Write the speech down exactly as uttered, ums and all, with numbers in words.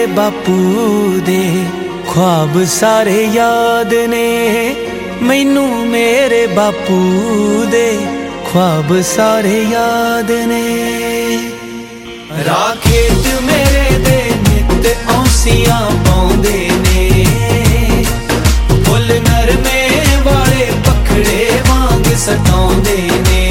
बापू दे ख्वाब सारे याद ने, मैनू मेरे बापू दे ख्वाब सारे याद ने। राह खेत मेरे दे नित औंसियां पाउंदे ने, फुल नरमे वाले पखड़े वांग सताउंदे ने।